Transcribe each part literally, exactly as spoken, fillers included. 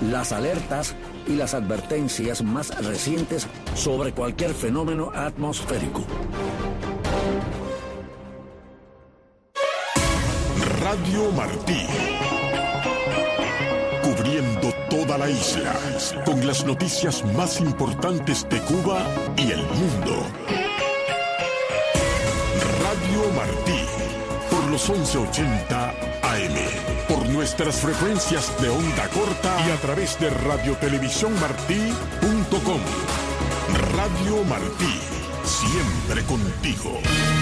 las alertas y las advertencias más recientes sobre cualquier fenómeno atmosférico. Radio Martí. Cubriendo toda la isla, con las noticias más importantes de Cuba y el mundo. Radio Martí, por los once ochenta A M, por nuestras frecuencias de onda corta y a través de radiotelevisiónmartí punto com. Radio Martí, siempre contigo.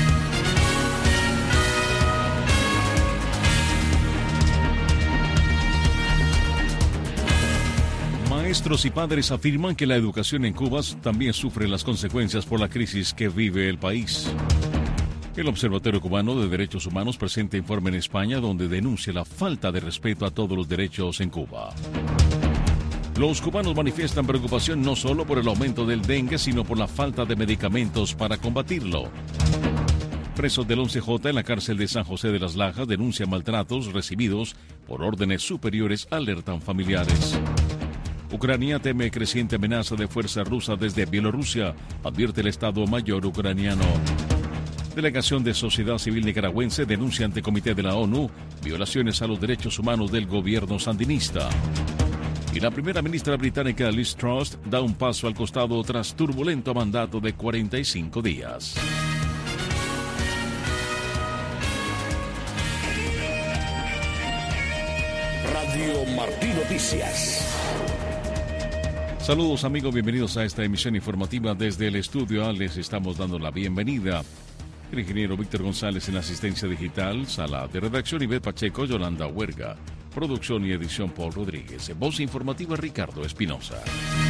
Maestros y padres afirman que la educación en Cuba también sufre las consecuencias por la crisis que vive el país. El Observatorio Cubano de Derechos Humanos presenta informe en España donde denuncia la falta de respeto a todos los derechos en Cuba. Los cubanos manifiestan preocupación no solo por el aumento del dengue, sino por la falta de medicamentos para combatirlo. Presos del once J en la cárcel de San José de las Lajas denuncian maltratos recibidos por órdenes superiores, alertan familiares. Ucrania teme creciente amenaza de fuerza rusa desde Bielorrusia, advierte el Estado Mayor ucraniano. Delegación de Sociedad Civil Nicaragüense denuncia ante Comité de la ONU violaciones a los derechos humanos del gobierno sandinista. Y la primera ministra británica Liz Truss da un paso al costado tras turbulento mandato de cuarenta y cinco días. Radio Martí Noticias. Saludos amigos, bienvenidos a esta emisión informativa desde el estudio A. Les estamos dando la bienvenida. El ingeniero Víctor González en asistencia digital, sala de redacción Ivette Pacheco, Yolanda Huerga, producción y edición Paul Rodríguez, voz informativa Ricardo Espinosa.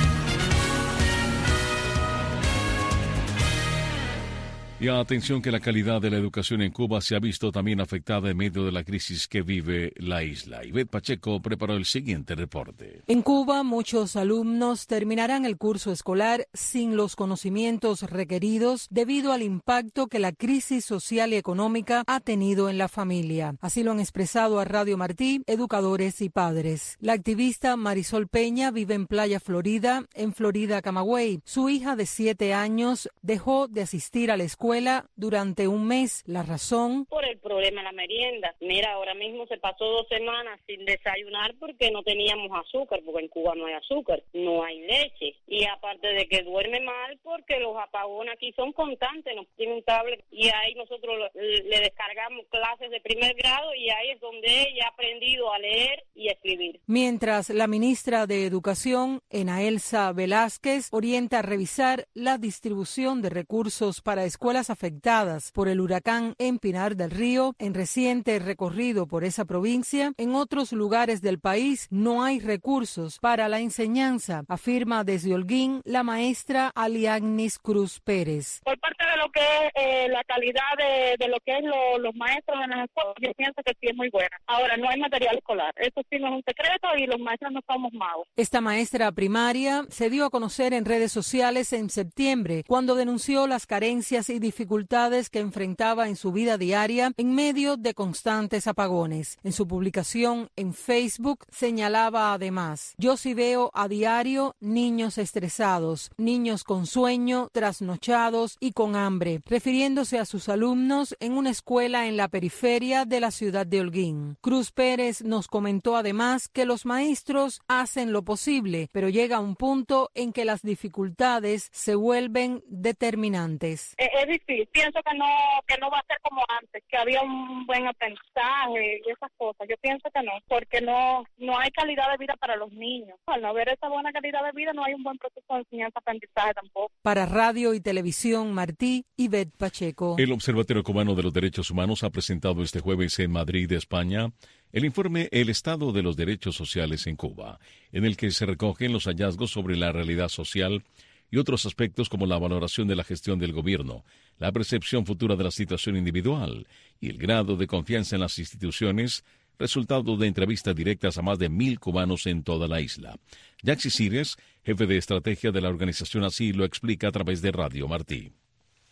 Y atención que la calidad de la educación en Cuba se ha visto también afectada en medio de la crisis que vive la isla. Ivette Pacheco preparó el siguiente reporte. En Cuba, muchos alumnos terminarán el curso escolar sin los conocimientos requeridos debido al impacto que la crisis social y económica ha tenido en la familia. Así lo han expresado a Radio Martí educadores y padres. La activista Marisol Peña vive en Playa Florida, en Florida, Camagüey. Su hija de siete años dejó de asistir a la escuela durante un mes. La razón: por el problema de la merienda. Mira, ahora mismo se pasó dos semanas sin desayunar porque no teníamos azúcar, porque en Cuba no hay azúcar, no hay leche. Y aparte de que duerme mal porque los apagones aquí son constantes, nos tiene un tablet y ahí nosotros le descargamos clases de primer grado y ahí es donde ella ha aprendido a leer y a escribir. Mientras la ministra de Educación, Enaelsa Velázquez, orienta a revisar la distribución de recursos para escuelas afectadas por el huracán en Pinar del Río. En reciente recorrido por esa provincia, en otros lugares del país no hay recursos para la enseñanza, afirma desde Holguín la maestra Aliagnis Cruz Pérez. Por parte de lo que es eh, la calidad de, de lo que es lo, los maestros en las escuelas, yo pienso que sí es muy buena. Ahora, no hay material escolar, eso sí no es un secreto y los maestros no somos magos. Esta maestra primaria se dio a conocer en redes sociales en septiembre, cuando denunció las carencias y dificultades que enfrentaba en su vida diaria en medio de constantes apagones. En su publicación en Facebook señalaba además: yo sí veo a diario niños estresados, niños con sueño, trasnochados y con hambre, refiriéndose a sus alumnos en una escuela en la periferia de la ciudad de Holguín. Cruz Pérez nos comentó además que los maestros hacen lo posible, pero llega un punto en que las dificultades se vuelven determinantes. Es, es difícil, pienso que no que no va a ser como antes, que había un buen aprendizaje y esas cosas. Yo pienso que no, porque no no hay calidad de vida para los niños. Al no haber esa buena calidad de vida, no hay un buen proceso de enseñanza-aprendizaje tampoco. Para Radio y Televisión Martí, Ivette Pacheco. El Observatorio Cubano de los Derechos Humanos ha presentado este jueves en Madrid, España, el informe El Estado de los Derechos Sociales en Cuba, en el que se recogen los hallazgos sobre la realidad social y otros aspectos como la valoración de la gestión del gobierno, la percepción futura de la situación individual y el grado de confianza en las instituciones, resultado de entrevistas directas a más de mil cubanos en toda la isla. Yaxi Cires, jefe de estrategia de la organización, así lo explica a través de Radio Martí.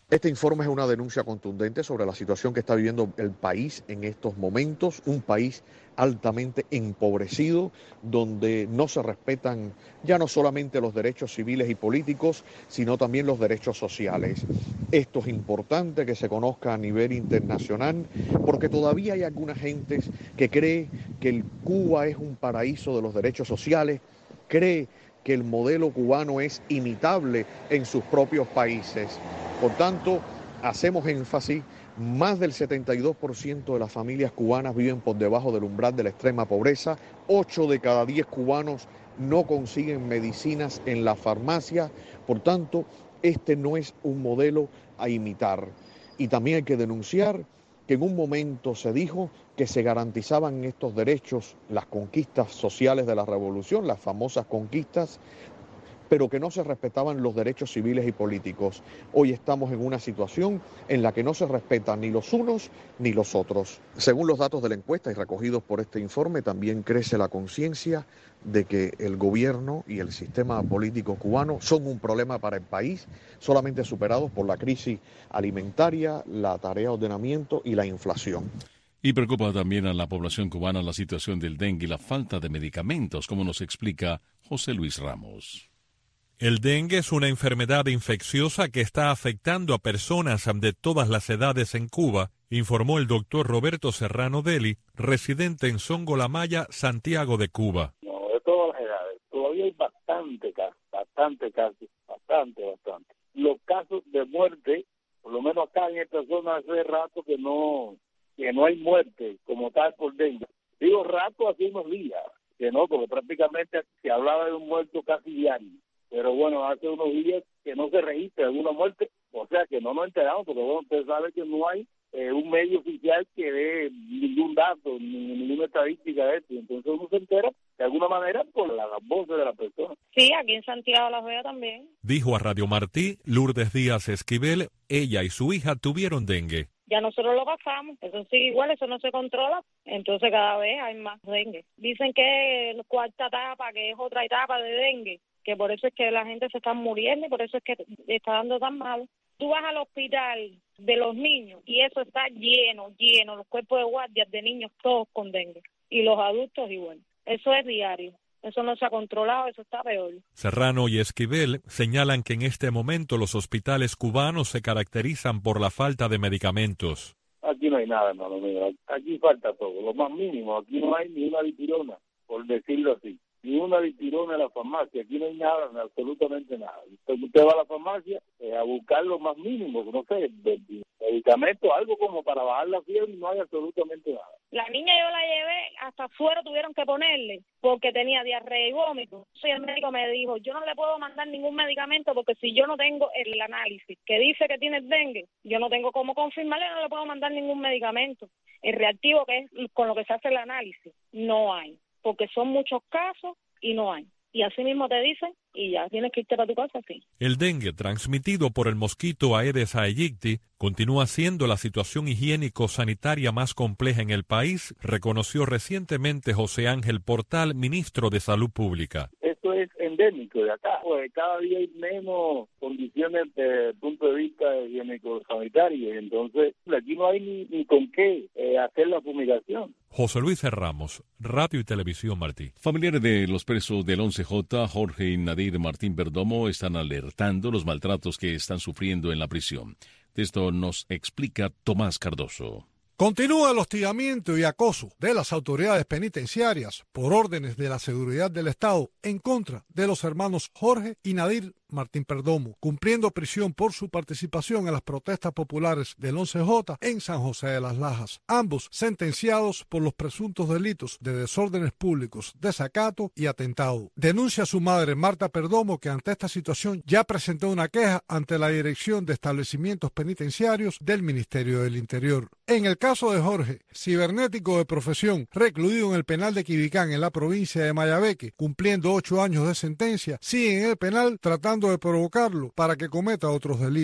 Este informe es una denuncia contundente sobre la situación que está viviendo el país en estos momentos, un país altamente empobrecido, donde no se respetan ya no solamente los derechos civiles y políticos, sino también los derechos sociales. Esto es importante que se conozca a nivel internacional, porque todavía hay algunas gentes que cree que el Cuba es un paraíso de los derechos sociales, cree que el modelo cubano es imitable en sus propios países. Por tanto, hacemos énfasis, más del setenta y dos por ciento de las familias cubanas viven por debajo del umbral de la extrema pobreza, ocho de cada diez cubanos no consiguen medicinas en la farmacia, por tanto, este no es un modelo a imitar. Y también hay que denunciar que en un momento se dijo que se garantizaban estos derechos, las conquistas sociales de la revolución, las famosas conquistas, pero que no se respetaban los derechos civiles y políticos. Hoy estamos en una situación en la que no se respetan ni los unos ni los otros. Según los datos de la encuesta y recogidos por este informe, también crece la conciencia de que el gobierno y el sistema político cubano son un problema para el país, solamente superados por la crisis alimentaria, la tarea de ordenamiento y la inflación. Y preocupa también a la población cubana la situación del dengue y la falta de medicamentos, como nos explica José Luis Ramos. El dengue es una enfermedad infecciosa que está afectando a personas de todas las edades en Cuba, informó el doctor Roberto Serrano Deli, residente en Songo La Maya, Santiago de Cuba. No, de todas las edades. Todavía hay bastante casos, bastante casos, bastante, bastante. Los casos de muerte, por lo menos acá en esta zona hace rato que no, que no hay muerte como tal por dengue. Digo rato hace unos días, que no, porque prácticamente se hablaba de un muerto casi diario. Pero bueno, hace unos días que no se registra alguna muerte, o sea que no nos enteramos, porque bueno, usted sabe que no hay eh, un medio oficial que dé ningún dato, ni ninguna estadística de esto, entonces uno se entera de alguna manera por las la voces de la persona. Sí, aquí en Santiago Las Vegas también. Dijo a Radio Martí Lourdes Díaz Esquivel, ella y su hija tuvieron dengue. Ya nosotros lo pasamos, eso sigue igual, eso no se controla, entonces cada vez hay más dengue. Dicen que es cuarta etapa, que es otra etapa de dengue, que por eso es que la gente se está muriendo y por eso es que está dando tan mal. Tú vas al hospital de los niños y eso está lleno, lleno, los cuerpos de guardias de niños todos con dengue y los adultos igual. Eso es diario, eso no se ha controlado, eso está peor. Serrano y Esquivel señalan que en este momento los hospitales cubanos se caracterizan por la falta de medicamentos. Aquí no hay nada, hermano mío, aquí falta todo, lo más mínimo, aquí no hay ni una dipirona, por decirlo así. Ni una dipirona en la farmacia, aquí no hay nada, absolutamente nada. Usted, usted va a la farmacia eh, a buscar lo más mínimo, no sé, medicamentos, algo como para bajar la fiebre, y no hay absolutamente nada. La niña yo la llevé, hasta afuera tuvieron que ponerle, porque tenía diarrea y vómito. Y el médico me dijo, yo no le puedo mandar ningún medicamento, porque si yo no tengo el análisis que dice que tiene dengue, yo no tengo cómo confirmarle, no le puedo mandar ningún medicamento. El reactivo que es con lo que se hace el análisis, no hay. Porque son muchos casos y no hay. Y así mismo te dicen y ya tienes que irte para tu casa así. El dengue, transmitido por el mosquito Aedes aegypti, continúa siendo la situación higiénico-sanitaria más compleja en el país, reconoció recientemente José Ángel Portal, ministro de Salud Pública. Esto es endémico de acá, pues cada día hay menos condiciones desde el punto de vista higiénico-sanitario, entonces aquí no hay ni, ni con qué eh, hacer la fumigación. José Luis Ramos, Radio y Televisión Martí. Familiares de los presos del once J, Jorge y Nadir Martín Perdomo, están alertando los maltratos que están sufriendo en la prisión. De esto nos explica Tomás Cardoso. Continúa el hostigamiento y acoso de las autoridades penitenciarias por órdenes de la seguridad del Estado en contra de los hermanos Jorge y Nadir Martín Perdomo, cumpliendo prisión por su participación en las protestas populares del once J en San José de las Lajas. Ambos sentenciados por los presuntos delitos de desórdenes públicos, desacato y atentado. Denuncia su madre Marta Perdomo que ante esta situación ya presentó una queja ante la Dirección de Establecimientos Penitenciarios del Ministerio del Interior. En el caso de Jorge, cibernético de profesión, recluido en el penal de Quibicán en la provincia de Mayabeque, cumpliendo ocho años de sentencia, sigue en el penal tratando de provocarlo para que cometa otros delitos.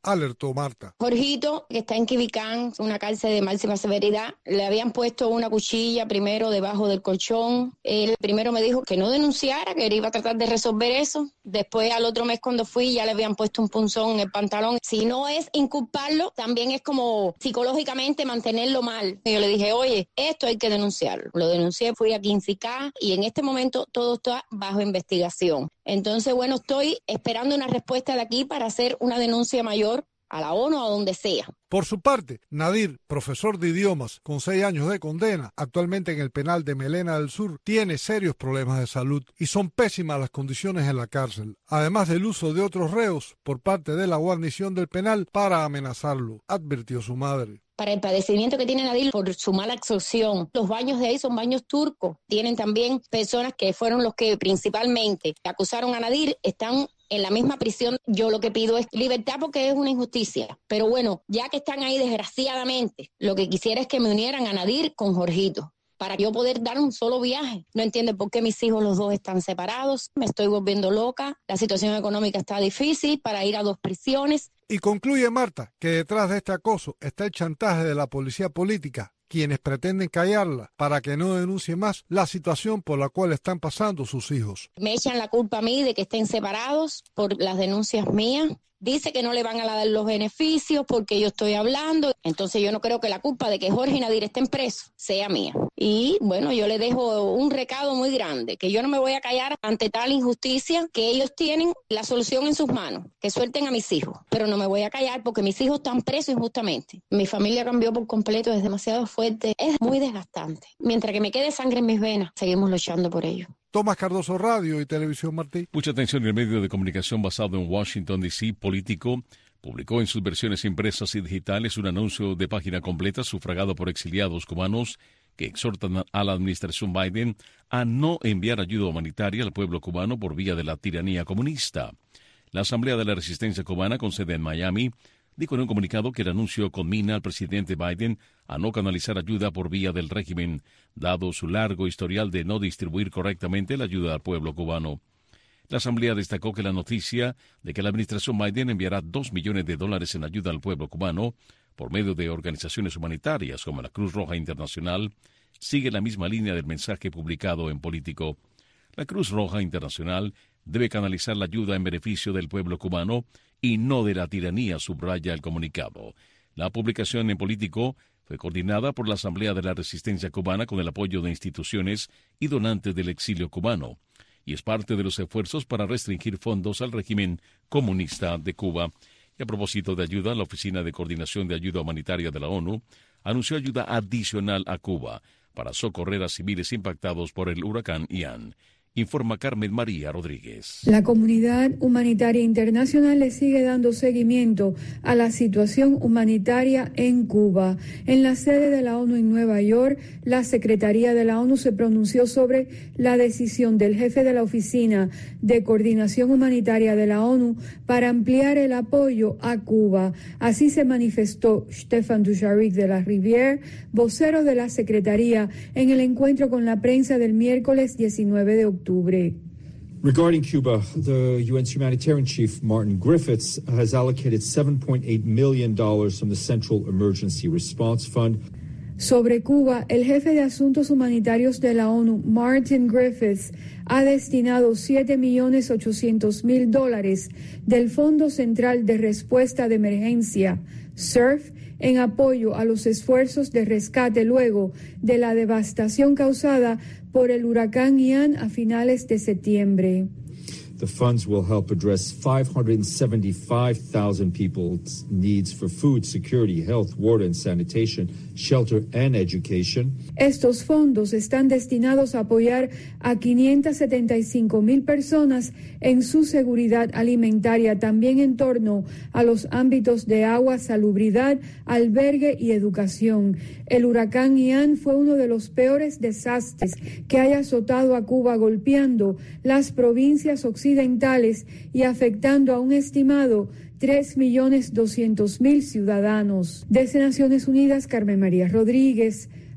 alertó Marta. Jorgito, que está en Quibicán, una cárcel de máxima severidad, le habían puesto una cuchilla primero debajo del colchón. Él primero me dijo que no denunciara, que él iba a tratar de resolver eso. Después, al otro mes cuando fui, ya le habían puesto un punzón en el pantalón. Si no es inculparlo, también es como psicológicamente mantenerlo mal. Yo le dije, oye, esto hay que denunciarlo. Lo denuncié, fui a quince K y en este momento todo está bajo investigación. Entonces, bueno, estoy esperando una respuesta de aquí para hacer una denuncia mayor a la ONU o a donde sea. Por su parte, Nadir, profesor de idiomas con seis años de condena, actualmente en el penal de Melena del Sur, tiene serios problemas de salud y son pésimas las condiciones en la cárcel, además del uso de otros reos por parte de la guarnición del penal para amenazarlo, advirtió su madre. Para el padecimiento que tiene Nadir por su mala absorción. Los baños de ahí son baños turcos. Tienen también personas que fueron los que principalmente acusaron a Nadir, están en la misma prisión. Yo lo que pido es libertad porque es una injusticia. Pero bueno, ya que están ahí desgraciadamente, lo que quisiera es que me unieran a Nadir con Jorgito, para yo poder dar un solo viaje. No entiendo por qué mis hijos los dos están separados. Me estoy volviendo loca. La situación económica está difícil para ir a dos prisiones. Y concluye Marta que detrás de este acoso está el chantaje de la policía política, quienes pretenden callarla para que no denuncie más la situación por la cual están pasando sus hijos. Me echan la culpa a mí de que estén separados por las denuncias mías. Dice que no le van a dar los beneficios porque yo estoy hablando. Entonces yo no creo que la culpa de que Jorge y Nadir estén presos sea mía. Y bueno, yo le dejo un recado muy grande, que yo no me voy a callar ante tal injusticia, que ellos tienen la solución en sus manos, que suelten a mis hijos. Pero no me voy a callar porque mis hijos están presos injustamente. Mi familia cambió por completo, es demasiado fuerte, es muy desgastante. Mientras que me quede sangre en mis venas, seguimos luchando por ello. Tomás Cardoso, Radio y Televisión Martí. Mucha atención. El medio de comunicación basado en Washington, D C, Político, publicó en sus versiones impresas y digitales un anuncio de página completa sufragado por exiliados cubanos que exhortan a la administración Biden a no enviar ayuda humanitaria al pueblo cubano por vía de la tiranía comunista. La Asamblea de la Resistencia Cubana, con sede en Miami, dijo en un comunicado que el anuncio conmina al presidente Biden a no canalizar ayuda por vía del régimen, dado su largo historial de no distribuir correctamente la ayuda al pueblo cubano. La Asamblea destacó que la noticia de que la administración Biden enviará dos millones de dólares en ayuda al pueblo cubano por medio de organizaciones humanitarias como la Cruz Roja Internacional sigue la misma línea del mensaje publicado en Político. La Cruz Roja Internacional debe canalizar la ayuda en beneficio del pueblo cubano y no de la tiranía, subraya el comunicado. La publicación en Político fue coordinada por la Asamblea de la Resistencia Cubana con el apoyo de instituciones y donantes del exilio cubano, y es parte de los esfuerzos para restringir fondos al régimen comunista de Cuba. Y a propósito de ayuda, la Oficina de Coordinación de Ayuda Humanitaria de la ONU anunció ayuda adicional a Cuba para socorrer a civiles impactados por el huracán Ian. Informa Carmen María Rodríguez. La comunidad humanitaria internacional le sigue dando seguimiento a la situación humanitaria en Cuba. En la sede de la ONU en Nueva York, la Secretaría de la ONU se pronunció sobre la decisión del jefe de la Oficina de Coordinación Humanitaria de la ONU para ampliar el apoyo a Cuba. Así se manifestó Stefan Dujarric de la Rivière, vocero de la Secretaría, en el encuentro con la prensa del miércoles diecinueve de octubre. Regarding Cuba, the U N's humanitarian chief, Martin Griffiths, has allocated seven point eight million dollars from the Central Emergency Response Fund. Sobre Cuba, el jefe de Asuntos Humanitarios de la ONU, Martin Griffiths, ha destinado siete millones ochocientos mil dólares del Fondo Central de Respuesta de Emergencia, S E R F, en apoyo a los esfuerzos de rescate luego de la devastación causada por el huracán Ian a finales de septiembre. The funds will help address five hundred seventy-five thousand people's needs for food, security, health, water and sanitation, shelter and education. Estos fondos están destinados a apoyar a quinientas setenta y cinco mil personas en su seguridad alimentaria, también en torno a los ámbitos de agua, salubridad, albergue y educación. El huracán Ian fue uno de los peores desastres que haya azotado a Cuba, golpeando las provincias occidentales y afectando a un estimado tres millones doscientos mil ciudadanos. Desde Naciones Unidas, Carmen María Rodríguez,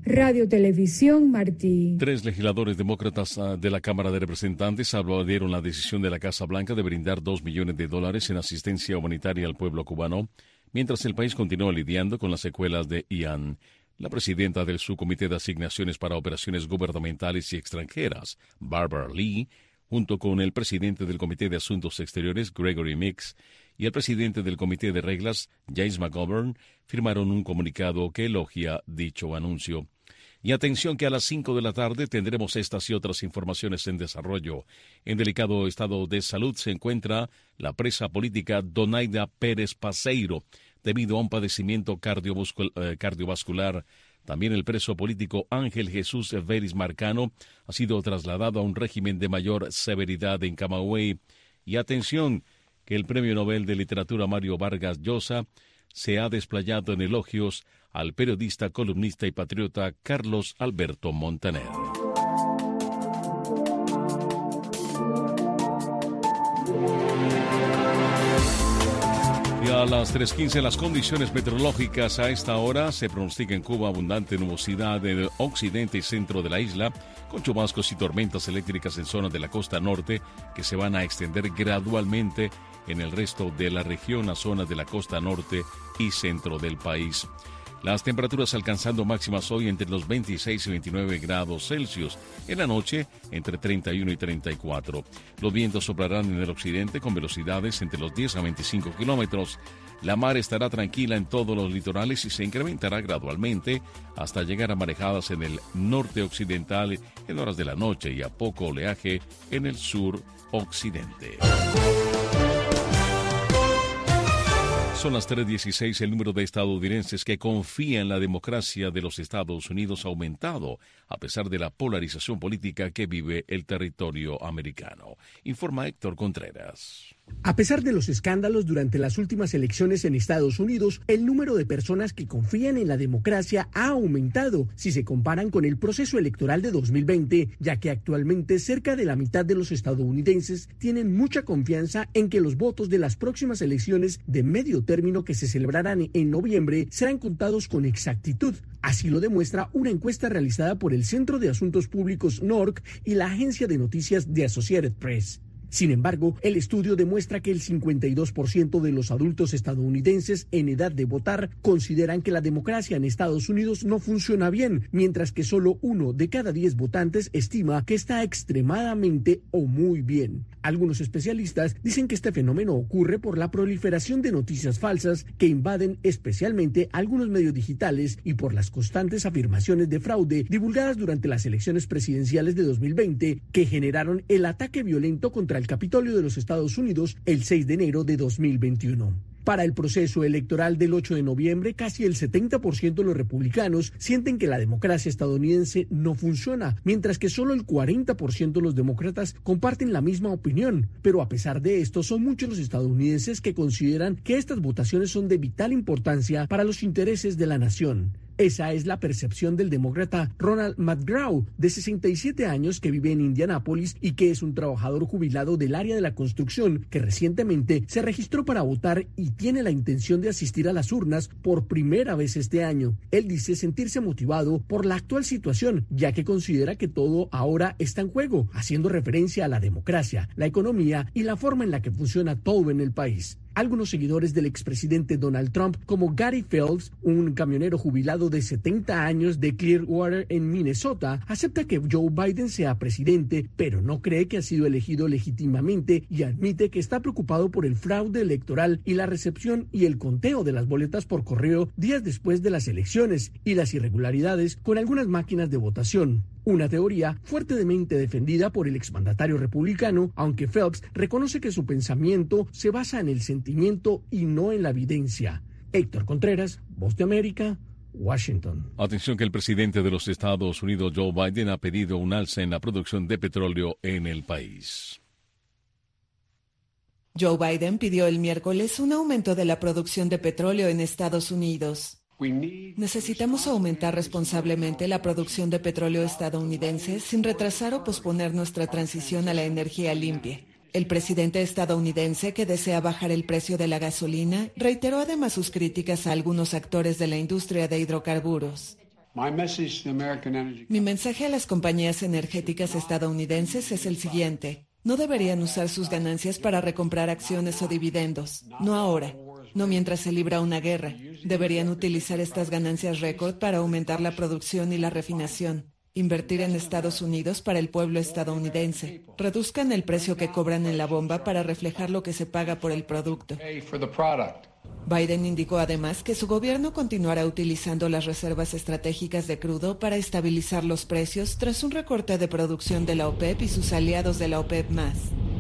Radio Televisión Martí. Tres legisladores demócratas de la Cámara de Representantes aplaudieron la decisión de la Casa Blanca de brindar dos millones de dólares en asistencia humanitaria al pueblo cubano, mientras el país continúa lidiando con las secuelas de Ian. La presidenta del Subcomité de Asignaciones para Operaciones Gubernamentales y Extranjeras, Barbara Lee, junto con el presidente del Comité de Asuntos Exteriores, Gregory Meeks, y el presidente del Comité de Reglas, James McGovern, firmaron un comunicado que elogia dicho anuncio. Y atención que a las cinco de la tarde tendremos estas y otras informaciones en desarrollo. En delicado estado de salud se encuentra la presa política Donaida Pérez Paseiro, debido a un padecimiento cardiovascular. También el preso político Ángel Jesús Veris Marcano ha sido trasladado a un régimen de mayor severidad en Camagüey. Y atención, que el Premio Nobel de Literatura Mario Vargas Llosa se ha desplayado en elogios al periodista, columnista y patriota Carlos Alberto Montaner. Y a las tres quince las condiciones meteorológicas a esta hora se pronostica en Cuba abundante nubosidad en el occidente y centro de la isla, con chubascos y tormentas eléctricas en zonas de la costa norte que se van a extender gradualmente en el resto de la región a zonas de la costa norte y centro del país. Las temperaturas alcanzando máximas hoy entre los veintiséis y veintinueve grados Celsius. En la noche, entre treinta y uno y treinta y cuatro. Los vientos soplarán en el occidente con velocidades entre los diez a veinticinco kilómetros. La mar estará tranquila en todos los litorales y se incrementará gradualmente hasta llegar a marejadas en el norte occidental en horas de la noche y a poco oleaje en el sur occidente. Son las tres dieciséis. El número de estadounidenses que confía en la democracia de los Estados Unidos ha aumentado a pesar de la polarización política que vive el territorio americano. Informa Héctor Contreras. A pesar de los escándalos durante las últimas elecciones en Estados Unidos, el número de personas que confían en la democracia ha aumentado si se comparan con el proceso electoral de dos mil veinte, ya que actualmente cerca de la mitad de los estadounidenses tienen mucha confianza en que los votos de las próximas elecciones de medio término que se celebrarán en noviembre serán contados con exactitud. Así lo demuestra una encuesta realizada por el Centro de Asuntos Públicos N O R C y la agencia de noticias de Associated Press. Sin embargo, el estudio demuestra que el cincuenta y dos por ciento de los adultos estadounidenses en edad de votar consideran que la democracia en Estados Unidos no funciona bien, mientras que solo uno de cada diez votantes estima que está extremadamente o muy bien. Algunos especialistas dicen que este fenómeno ocurre por la proliferación de noticias falsas que invaden especialmente algunos medios digitales y por las constantes afirmaciones de fraude divulgadas durante las elecciones presidenciales de dos mil veinte que generaron el ataque violento contra el Capitolio de los Estados Unidos el seis de enero de dos mil veintiuno. Para el proceso electoral del ocho de noviembre, casi el setenta por ciento de los republicanos sienten que la democracia estadounidense no funciona, mientras que solo el cuarenta por ciento de los demócratas comparten la misma opinión. Pero a pesar de esto, son muchos los estadounidenses que consideran que estas votaciones son de vital importancia para los intereses de la nación. Esa es la percepción del demócrata Ronald McGraw, de sesenta y siete años, que vive en Indianápolis y que es un trabajador jubilado del área de la construcción que recientemente se registró para votar y tiene la intención de asistir a las urnas por primera vez este año. Él dice sentirse motivado por la actual situación, ya que considera que todo ahora está en juego, haciendo referencia a la democracia, la economía y la forma en la que funciona todo en el país. Algunos seguidores del expresidente Donald Trump, como Gary Phelps, un camionero jubilado de setenta años de Clearwater en Minnesota, acepta que Joe Biden sea presidente, pero no cree que ha sido elegido legítimamente y admite que está preocupado por el fraude electoral y la recepción y el conteo de las boletas por correo días después de las elecciones y las irregularidades con algunas máquinas de votación. Una teoría fuertemente defendida por el exmandatario republicano, aunque Phelps reconoce que su pensamiento se basa en el sentimiento y no en la evidencia. Héctor Contreras, Voz de América, Washington. Atención que el presidente de los Estados Unidos, Joe Biden, ha pedido un alza en la producción de petróleo en el país. Joe Biden pidió el miércoles un aumento de la producción de petróleo en Estados Unidos. Necesitamos aumentar responsablemente la producción de petróleo estadounidense sin retrasar o posponer nuestra transición a la energía limpia. El presidente estadounidense, que desea bajar el precio de la gasolina, reiteró además sus críticas a algunos actores de la industria de hidrocarburos. Mi mensaje a las compañías energéticas estadounidenses es el siguiente. No deberían usar sus ganancias para recomprar acciones o dividendos. No ahora. No mientras se libra una guerra. Deberían utilizar estas ganancias récord para aumentar la producción y la refinación. Invertir en Estados Unidos para el pueblo estadounidense. Reduzcan el precio que cobran en la bomba para reflejar lo que se paga por el producto. Biden indicó además que su gobierno continuará utilizando las reservas estratégicas de crudo para estabilizar los precios tras un recorte de producción de la OPEP y sus aliados de la OPEP más.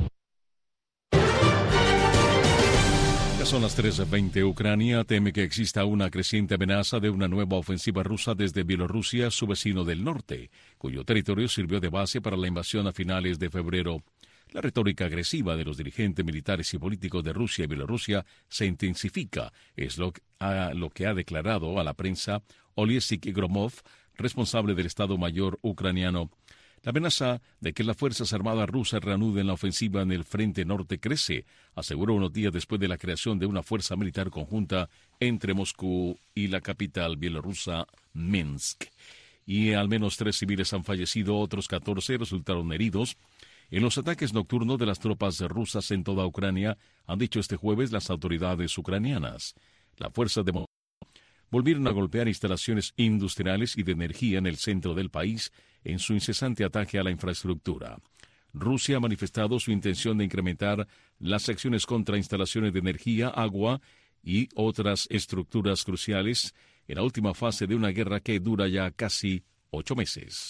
Son las trece veinte. Ucrania teme que exista una creciente amenaza de una nueva ofensiva rusa desde Bielorrusia, su vecino del norte, cuyo territorio sirvió de base para la invasión a finales de febrero. La retórica agresiva de los dirigentes militares y políticos de Rusia y Bielorrusia se intensifica, es lo que ha, lo que ha declarado a la prensa Oleksiy Gromov, responsable del Estado Mayor ucraniano. La amenaza de que las Fuerzas Armadas rusas reanuden la ofensiva en el frente norte crece, aseguró unos días después de la creación de una fuerza militar conjunta entre Moscú y la capital bielorrusa, Minsk. Y al menos tres civiles han fallecido, otros catorce resultaron heridos en los ataques nocturnos de las tropas rusas en toda Ucrania, han dicho este jueves las autoridades ucranianas. Las fuerzas de Moscú volvieron a golpear instalaciones industriales y de energía en el centro del país en su incesante ataque a la infraestructura. Rusia ha manifestado su intención de incrementar las acciones contra instalaciones de energía, agua y otras estructuras cruciales en la última fase de una guerra que dura ya casi ocho meses.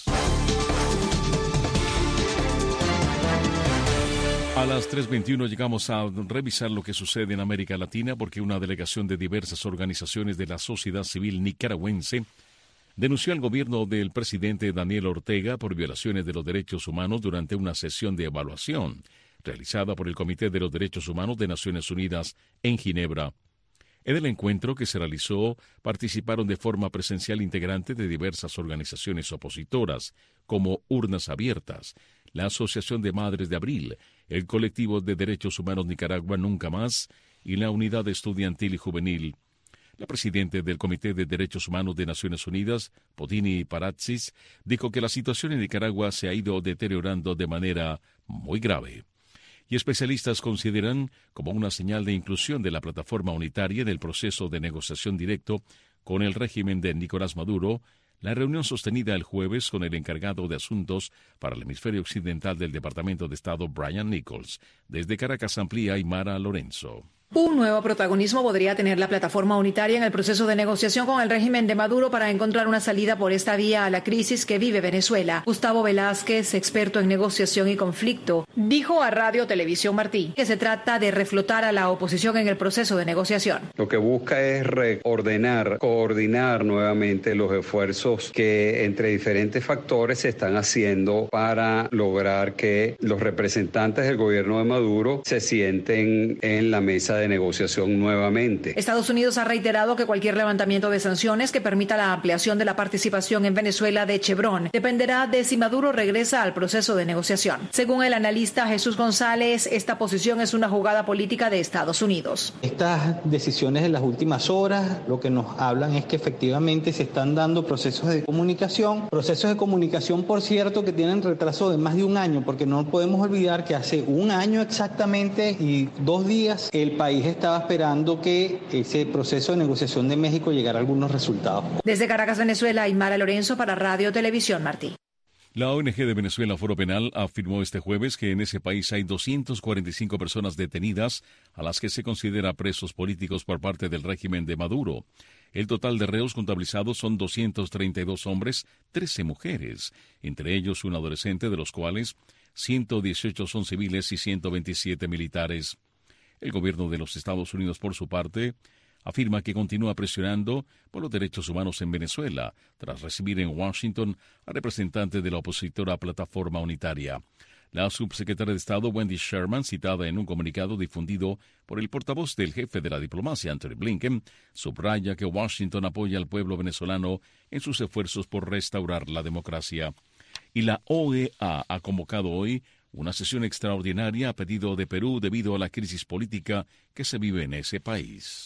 A las tres veintiuno llegamos a revisar lo que sucede en América Latina porque una delegación de diversas organizaciones de la sociedad civil nicaragüense denunció al gobierno del presidente Daniel Ortega por violaciones de los derechos humanos durante una sesión de evaluación realizada por el Comité de los Derechos Humanos de Naciones Unidas en Ginebra. En el encuentro que se realizó participaron de forma presencial integrantes de diversas organizaciones opositoras, como Urnas Abiertas, la Asociación de Madres de Abril, el Colectivo de Derechos Humanos Nicaragua Nunca Más y la Unidad Estudiantil y Juvenil. La presidenta del Comité de Derechos Humanos de Naciones Unidas, Potini Paratzis, dijo que la situación en Nicaragua se ha ido deteriorando de manera muy grave. Y especialistas consideran como una señal de inclusión de la plataforma unitaria en el proceso de negociación directo con el régimen de Nicolás Maduro, la reunión sostenida el jueves con el encargado de asuntos para el hemisferio occidental del Departamento de Estado, Brian Nichols. Desde Caracas amplía Aymara Lorenzo. Un nuevo protagonismo podría tener la plataforma unitaria en el proceso de negociación con el régimen de Maduro para encontrar una salida por esta vía a la crisis que vive Venezuela. Gustavo Velázquez, experto en negociación y conflicto, dijo a Radio Televisión Martí que se trata de reflotar a la oposición en el proceso de negociación. Lo que busca es reordenar, coordinar nuevamente los esfuerzos que entre diferentes factores se están haciendo para lograr que los representantes del gobierno de Maduro se sienten en la mesa de negociación nuevamente. Estados Unidos ha reiterado que cualquier levantamiento de sanciones que permita la ampliación de la participación en Venezuela de Chevron dependerá de si Maduro regresa al proceso de negociación. Según el analista Jesús González, esta posición es una jugada política de Estados Unidos. Estas decisiones de las últimas horas lo que nos hablan es que efectivamente se están dando procesos de comunicación, procesos de comunicación, por cierto, que tienen retraso de más de un año, porque no podemos olvidar que hace un año exactamente y dos días el país El país estaba esperando que ese proceso de negociación de México llegara a algunos resultados. Desde Caracas, Venezuela, Aymara Lorenzo para Radio Televisión Martí. La O N G de Venezuela Foro Penal afirmó este jueves que en ese país hay doscientas cuarenta y cinco personas detenidas a las que se considera presos políticos por parte del régimen de Maduro. El total de reos contabilizados son doscientos treinta y dos hombres, trece mujeres, entre ellos un adolescente, de los cuales ciento dieciocho son civiles y ciento veintisiete militares. El gobierno de los Estados Unidos, por su parte, afirma que continúa presionando por los derechos humanos en Venezuela, tras recibir en Washington a representantes de la opositora Plataforma Unitaria. La subsecretaria de Estado Wendy Sherman, citada en un comunicado difundido por el portavoz del jefe de la diplomacia, Antony Blinken, subraya que Washington apoya al pueblo venezolano en sus esfuerzos por restaurar la democracia. Y la O E A ha convocado hoy una sesión extraordinaria a pedido de Perú debido a la crisis política que se vive en ese país.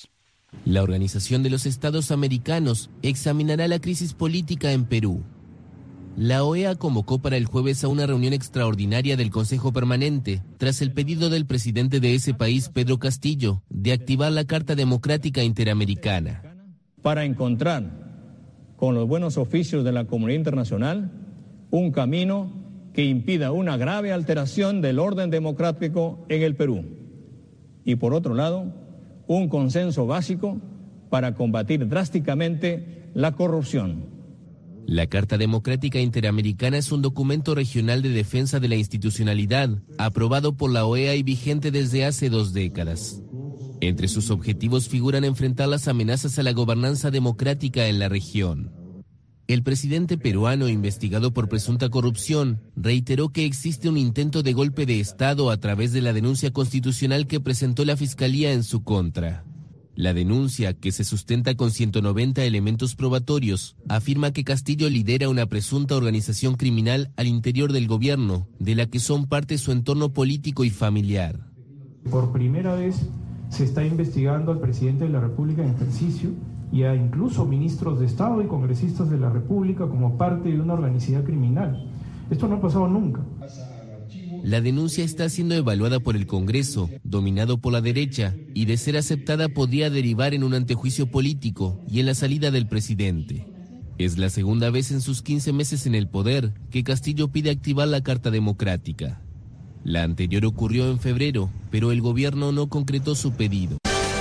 La Organización de los Estados Americanos examinará la crisis política en Perú. La O E A convocó para el jueves a una reunión extraordinaria del Consejo Permanente, tras el pedido del presidente de ese país, Pedro Castillo, de activar la Carta Democrática Interamericana. Para encontrar, con los buenos oficios de la comunidad internacional, un camino que impida una grave alteración del orden democrático en el Perú. Y por otro lado, un consenso básico para combatir drásticamente la corrupción. La Carta Democrática Interamericana es un documento regional de defensa de la institucionalidad, aprobado por la O E A y vigente desde hace dos décadas. Entre sus objetivos figuran enfrentar las amenazas a la gobernanza democrática en la región. El presidente peruano, investigado por presunta corrupción, reiteró que existe un intento de golpe de Estado a través de la denuncia constitucional que presentó la Fiscalía en su contra. La denuncia, que se sustenta con ciento noventa elementos probatorios, afirma que Castillo lidera una presunta organización criminal al interior del gobierno, de la que son parte su entorno político y familiar. Por primera vez se está investigando al presidente de la República en ejercicio y a incluso ministros de Estado y congresistas de la República como parte de una organización criminal. Esto no ha pasado nunca. La denuncia está siendo evaluada por el Congreso, dominado por la derecha, y de ser aceptada podría derivar en un antejuicio político y en la salida del presidente. Es la segunda vez en sus quince meses en el poder que Castillo pide activar la Carta Democrática. La anterior ocurrió en febrero, pero el gobierno no concretó su pedido.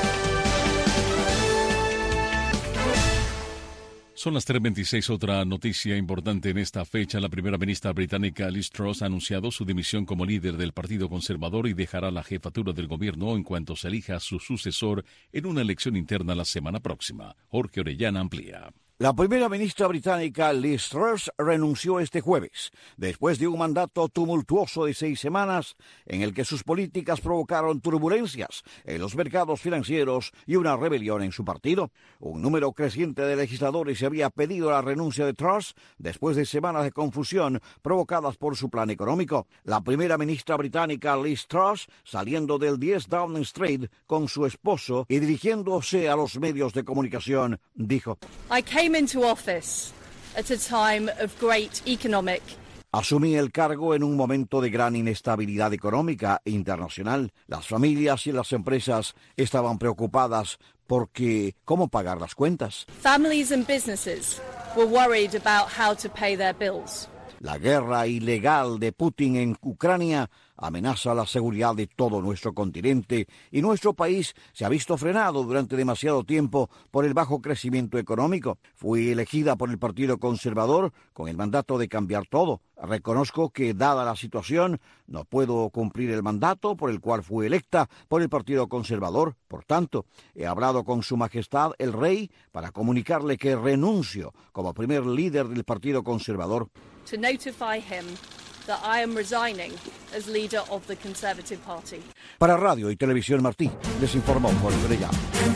Son las tres veintiséis. Otra noticia importante en esta fecha. La primera ministra británica Liz Truss ha anunciado su dimisión como líder del Partido Conservador y dejará la jefatura del gobierno en cuanto se elija a su sucesor en una elección interna la semana próxima. Jorge Orellana amplía. La primera ministra británica Liz Truss renunció este jueves, después de un mandato tumultuoso de seis semanas en el que sus políticas provocaron turbulencias en los mercados financieros y una rebelión en su partido. Un número creciente de legisladores había pedido la renuncia de Truss después de semanas de confusión provocadas por su plan económico. La primera ministra británica Liz Truss, saliendo del diez Downing Street con su esposo y dirigiéndose a los medios de comunicación, dijo: I came into office at a time of great economic. Asumí el cargo en un momento de gran inestabilidad económica internacional. Las familias y las empresas estaban preocupadas porque cómo pagar las cuentas. Families and businesses were worried about how to pay their bills. La guerra ilegal de Putin en Ucrania amenaza la seguridad de todo nuestro continente y nuestro país se ha visto frenado durante demasiado tiempo por el bajo crecimiento económico. Fui elegida por el Partido Conservador con el mandato de cambiar todo. Reconozco que, dada la situación, no puedo cumplir el mandato por el cual fui electa por el Partido Conservador. Por tanto, he hablado con Su Majestad el Rey para comunicarle que renuncio como primer líder del Partido Conservador. To notify him that I am resigning as leader of the Conservative Party. Para Radio y Televisión Martí, les informó Jorge Orellana.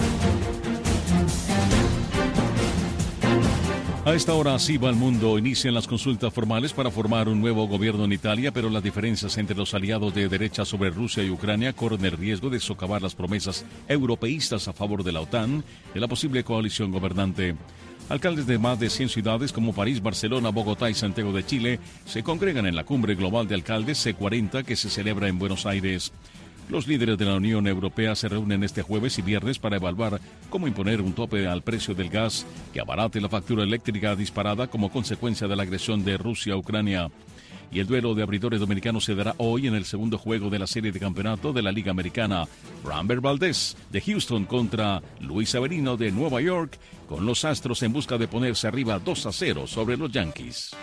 A esta hora, así va el mundo. Inician las consultas formales para formar un nuevo gobierno en Italia, pero las diferencias entre los aliados de derecha sobre Rusia y Ucrania corren el riesgo de socavar las promesas europeístas a favor de la OTAN, de la posible coalición gobernante. Alcaldes de más de cien ciudades como París, Barcelona, Bogotá y Santiago de Chile se congregan en la Cumbre Global de Alcaldes C cuarenta que se celebra en Buenos Aires. Los líderes de la Unión Europea se reúnen este jueves y viernes para evaluar cómo imponer un tope al precio del gas que abarate la factura eléctrica disparada como consecuencia de la agresión de Rusia a Ucrania. Y el duelo de abridores dominicanos se dará hoy en el segundo juego de la serie de campeonato de la Liga Americana. Framber Valdez de Houston contra Luis Severino de Nueva York, con los Astros en busca de ponerse arriba dos a cero sobre los Yankees.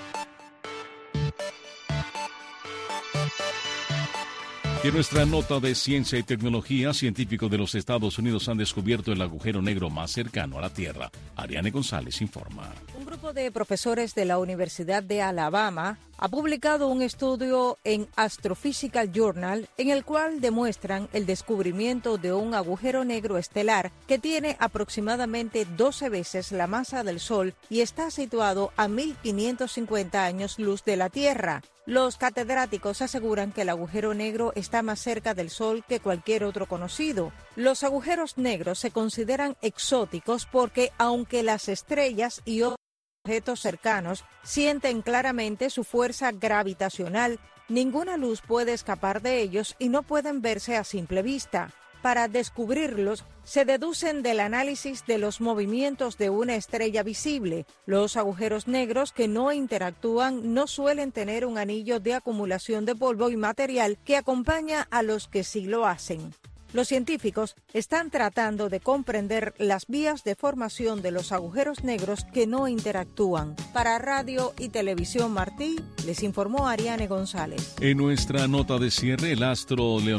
Y en nuestra nota de ciencia y tecnología, científicos de los Estados Unidos han descubierto el agujero negro más cercano a la Tierra. Ariane González informa. Un grupo de profesores de la Universidad de Alabama ha publicado un estudio en Astrophysical Journal en el cual demuestran el descubrimiento de un agujero negro estelar que tiene aproximadamente doce veces la masa del Sol y está situado a mil quinientos cincuenta años luz de la Tierra. Los catedráticos aseguran que el agujero negro está más cerca del Sol que cualquier otro conocido. Los agujeros negros se consideran exóticos porque, aunque las estrellas y otros objetos cercanos sienten claramente su fuerza gravitacional, ninguna luz puede escapar de ellos y no pueden verse a simple vista. Para descubrirlos, se deducen del análisis de los movimientos de una estrella visible. Los agujeros negros que no interactúan no suelen tener un anillo de acumulación de polvo y material que acompaña a los que sí lo hacen. Los científicos están tratando de comprender las vías de formación de los agujeros negros que no interactúan. Para Radio y Televisión Martí, les informó Ariane González. En nuestra nota de cierre, el astro Leonardo